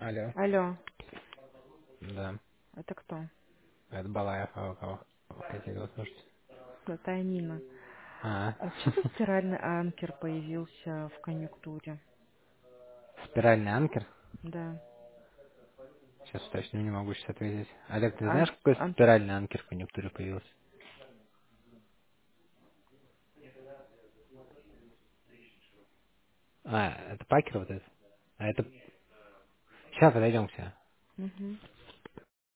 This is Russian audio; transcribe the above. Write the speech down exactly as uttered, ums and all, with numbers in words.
Алло. Алло, Да. это кто? Это Балаев, а у кого хотели услышать. Это Анина. А, А что за спиральный анкер появился в конъюнктуре? спиральный анкер? Да. Сейчас точно не могу сейчас ответить. Олег, ты Ан- знаешь, какой ан- спиральный анкер в конъюнктуре появился? А, это Пакер вот этот? А это... Сейчас подойдем к тебе. Мгм.